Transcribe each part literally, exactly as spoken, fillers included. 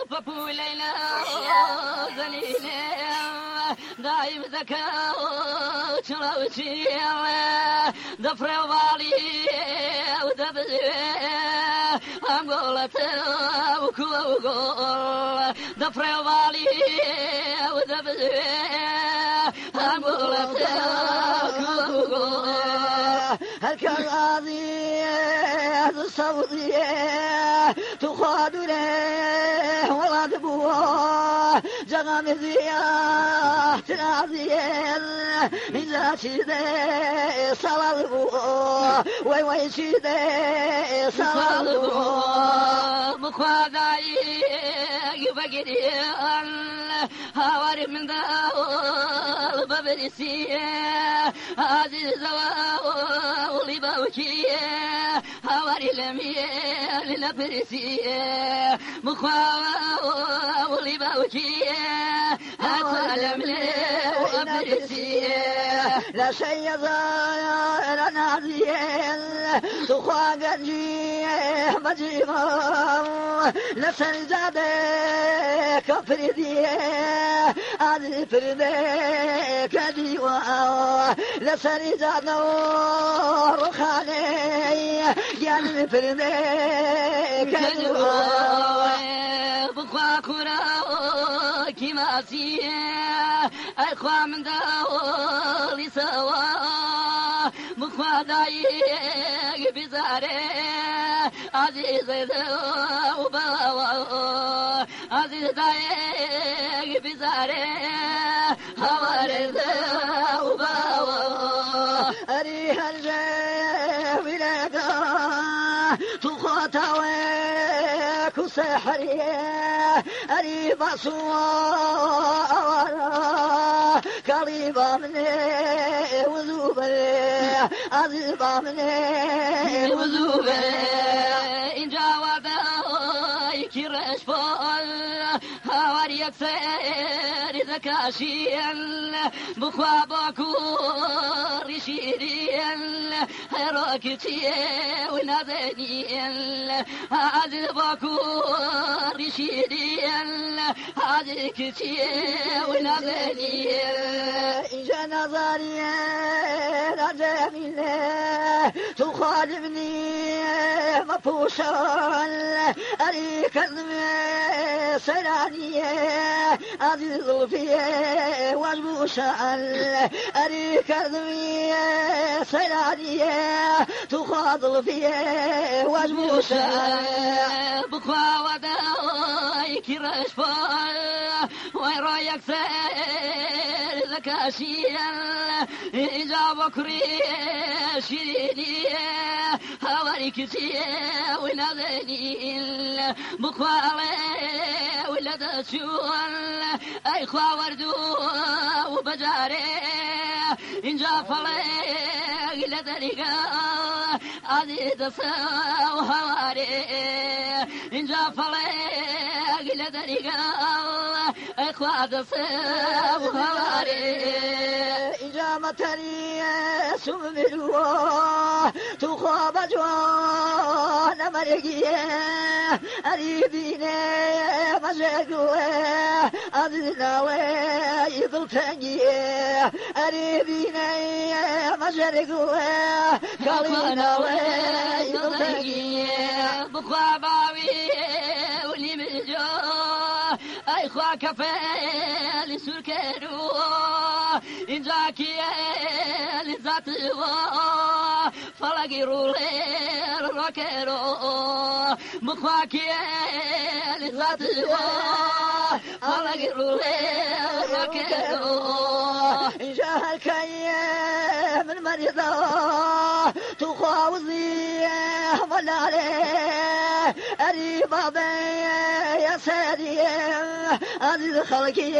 بابو ليلى ذليلة دايم ذكاء وشراوشي ضفر وبالي ودبزي أنقولت وكوا وقول ضفر وبالي ودبزي أنقولت وكوا وقول الكراضي الصوتي تخاد له ولا تبوه جغامزية تناضية إذا شيدي صلالبوه وي وي شيدي صلالبوه مخواداي يبقري هواري من داول ببرسي عزيزة وولي باوكي هواري لمية لنبرسي مخوا ولي باوكي هتعلم لي وأبرسي لا شيء ضاير ناديين تخوا قنجي مجيبا لا سنجادي كفردي عزي فردي كديوا لا سنجاد نور خاني يعني فردي كديوا بخوا كورا كما سيه أخوا من داولي سوا بخوا دايق بزاري عزيز وباوا عزيز دايق بزاري هوارد وباوا أريها الجاوي لك تخطوك وسحري أريبا صوارا قريبا مني وذوبي أذيبا مني وذوبي إن جاوبا يكرش فال هواري يكسر ذكاشين بخوا باكور يشيرين هروكتي ونادنين هذه باكور يشيرين هذه كتي ونادنين إجا نظري رجميني تخالفني مفوشا أريك الدمي سراني أذل فيه وجبوشا أريك الدمي سراني تخاضل فيه وجبوشا بخوا ودايك رشفال ويرايك سير ذكاشيا إجا بكري شيريني هواريك سيه ونادني بخوا ولا دشوال أي خوا وردو وبجاري إن جا فلي لدريقا عزيز وهواري إن جا فلي لدريقا أي خوا وهواري إجامتني سمروا تخاب جوان مرقية أريبيني مزاقوة أذناوي يضلتنجية أريبيني مزاقوة قاليناوي يضلتنجية بخوا باوي ولي مجو أي خوا كفالي سركرو إن جاكي لذاتو فلاقي رولي روكرو مخواكي لذاتو فلاقي رولي روكرو إن جاك من مريضة تخاوضي ولا عليه أريبا بي يا سيدي أذي خلقي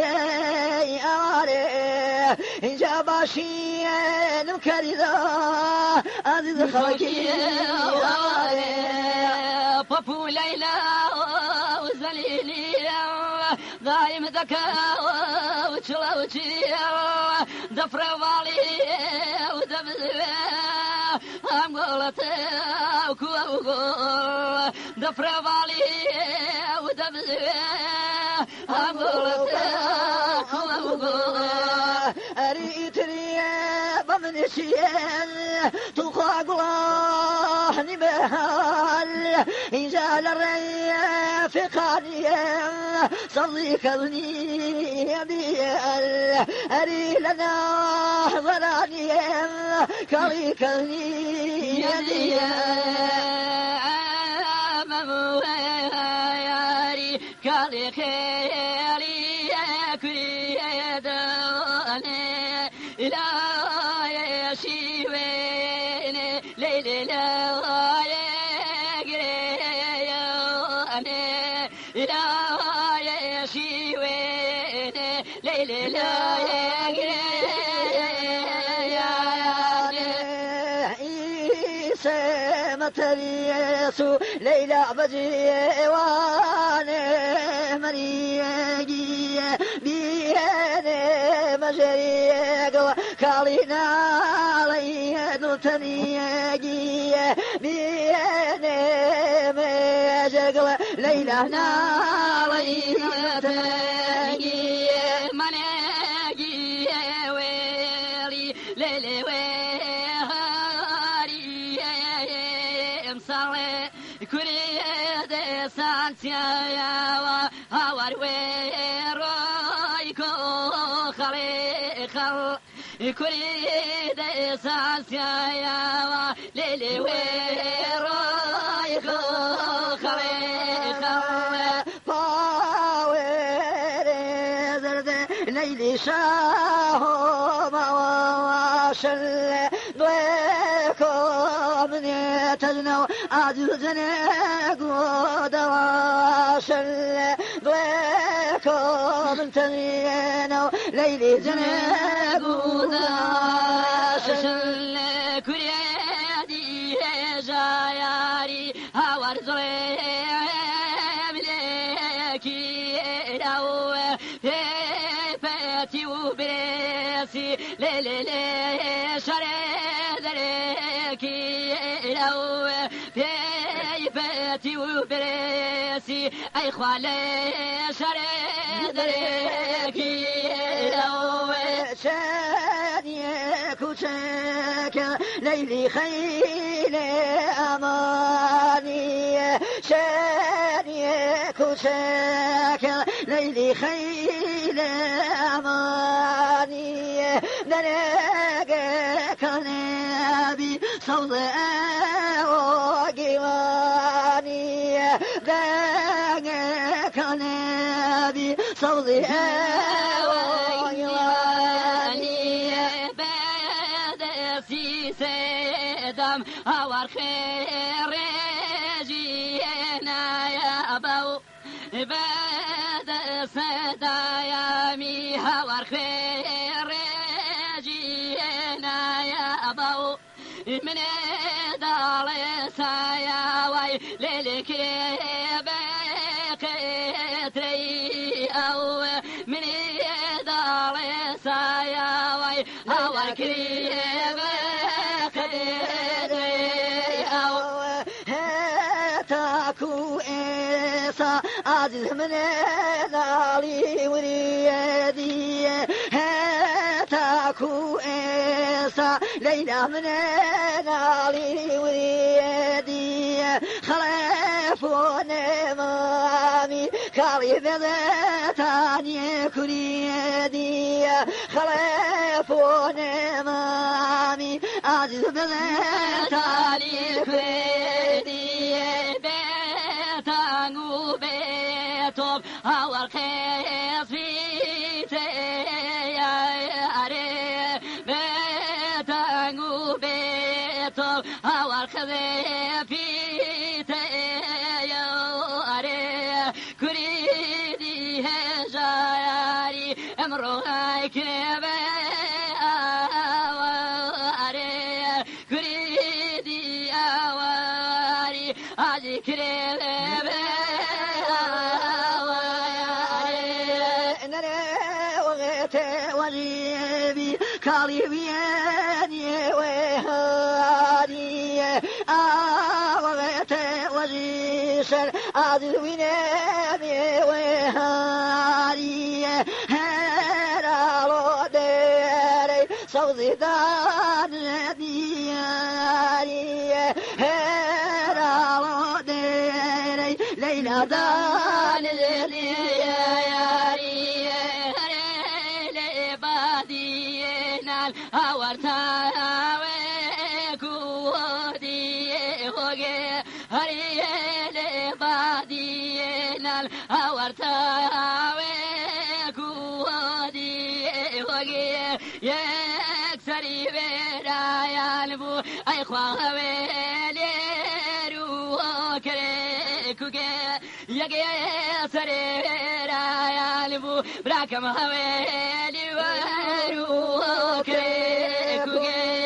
أماري إن جاباشي نمكريدا أذي خلقي أماري بابو ليلى وزليلي دايم ذكاء وشلاوتي دفر والي ودبزي أمقلت وكوا وقول دفر والي ودبزي أريتني بمن شيئا تخاق الله نبهال إن جال الري في قانيا صديق ابني بيال أري لنا ظرانيا كريك ابني يديال كالي خيالي كريداني لا يشيوين ليلي لا يقرياني لا يشيوين ليلي لا يقرياني متريسو ليلى بجيوان مريجي بياني مجريق كالينا ليدو تنيجي بياني مجرق ليلى نالي تنيجي منيجي ويلي ليلي ويهاري مصالي كريد سانسيا وهوار ويرويكو خلي خل كريد سانسيا وليلي ويرويكو خلي خل باوير زرد ليلي شاهو مواشل ضيكم يتجنو عجوزنا قدواشل ضيكم تنينو ليلي جنا قدواشل كريدي جاياري هوار زريم لكي لو فاتي وبريسي ليلي لي شريد لكي لو فاتي وبريسي أي خوالي شريد لكي لو شانيك وشاك ليلي خيل أماني شانيك وشاك ليلي خيل أماني نلاقيك نبي صوت وقواني ذاقك نبي صوت سيدم هوار خير جينا يا أبو بعد سدايامي هوار خير جينا يا أبو من دار ساياوي ليلك بقيتري أو من دار ساياوي هوار كريم عزيز من نالي وريدي هاتاكو إيسا ليلى من نالي وريدي خلافون مامي خالي بذاتاني كريدي خلافون مامي عزيز بذاتاني كريدي بيتهم هوار خيص في تياري بيتهم بيتهم هوار خيص في تياري كريدي هجاري امرو هايك بأواري كريدي أواري هاجي كريدي كاريبياني وهادي آوغت وزيسر عدويناني وهادي هرالو ديري صوزي دان دياري هرالو ديري ليلى دان دياري ليلى بادينا الهورتاوي كودي هوجي هريلي بادينا الهورتاوي كودي هوجي يكسري بيرايا البو اي خواوي ليرو كريكوكي يجي سري بيرايا البو براكم هويلي ورو كريكوكي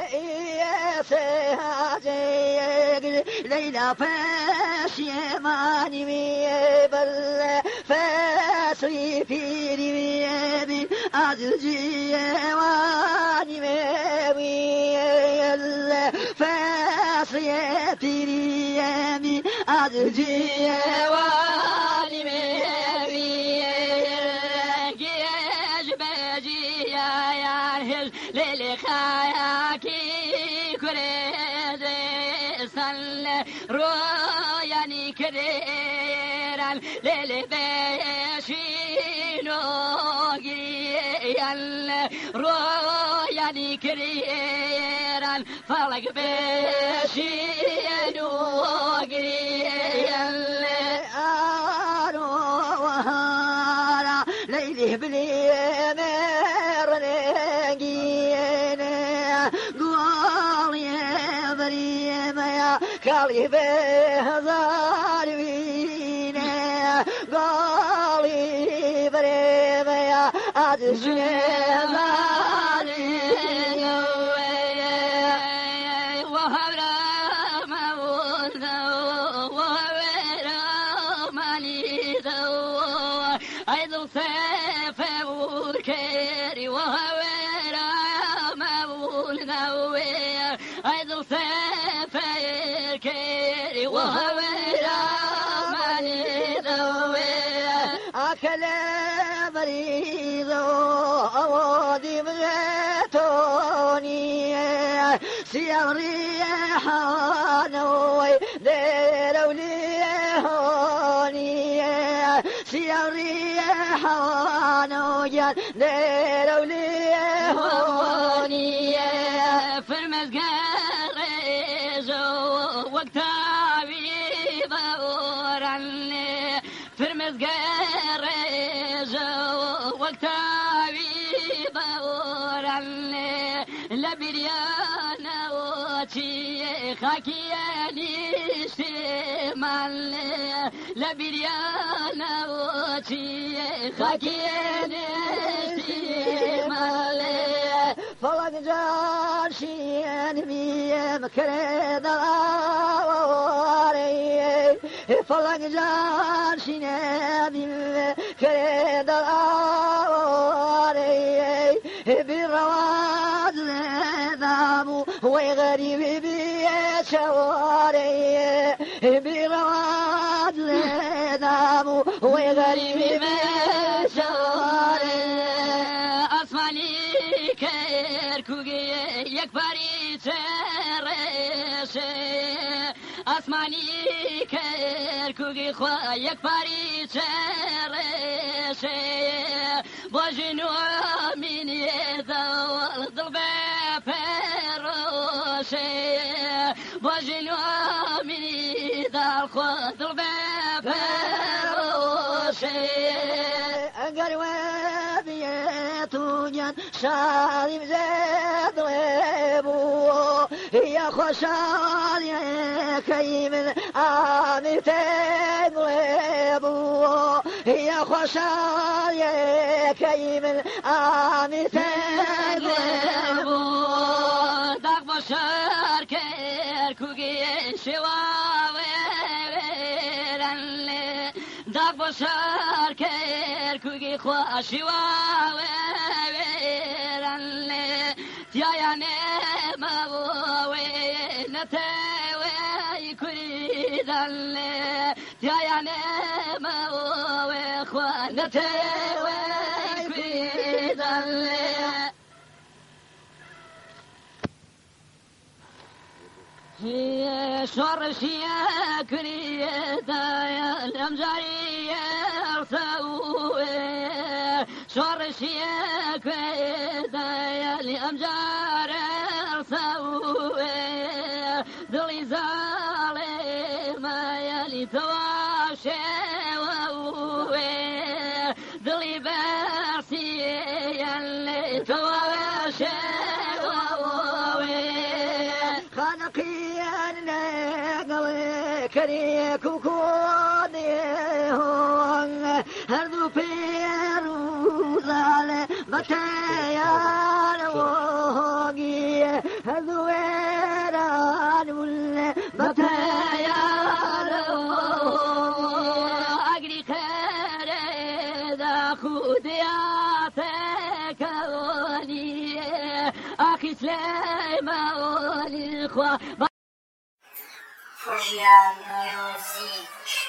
ليلى فاش يماني ميبل فاسري في ريبي أزجي واني ميبل فاسري في ريبي أزجي واني ميبل جيج بجي يا يارهل ليلي خاياكي كريدي سل روياني كريران ليلي بيشينو جيال روياني كريران فلق بيشينو جيال آنو وهارا ليلي بلي قالي بهزار وينه قالي بريم يا عدشي وهبرا موزو وهبرا ماليزو أيضا سيف وكيري وهبرا موزو أيضا سيف كيري وهويرا ماني ذوي أكل مريضو أودي بغيتوني سياري حانوي ديرولي هوني سياري حانوي ديرولي هوني في المسجد وقتاوي ضورني فرمز قريج وقتاوي ضورني لبريانا وشي خاكياني شمالي لبريانا وشي خاكياني شمالي فلق جارشين بيم كريد الأواري فلق جارشين بيم كريد الأواري بالرواد ذابو ويغريب بيشواري بالرواد ذابو ويغريب بيشواري أصفاني كركوغي يكبري ترشي أسماني كركوغي خوا يكبري ترشي بوجنو من يزول ضلبة فروشي بوجنو من يزول خوا ضلبة فروشي قروا بيتونيان شاري بزاد غيبو يا خوشال يا كيمن آمي تغيبو يا خوشال يا كيمن آمي تغيبو داق بشار كركوغي شواوي داق بشار كركوغي خواشي واوي يا يا نما وي نتاوي كريدل يا يا نما وي خوانتاوي شرشيا كريتا يا الأمجاري سوي شرشيا كريتا يا الأمجاري سوي ذلي زالي ما يلي تواشي ووي ذلي بارسي يلي تواشي كريك وكوني هون هردو بيروز على بتيار وهوغي هردو ويران ولا بتيار أجري خير ذا خودياتك وني أخي سليمان الإخوة Projeto Music.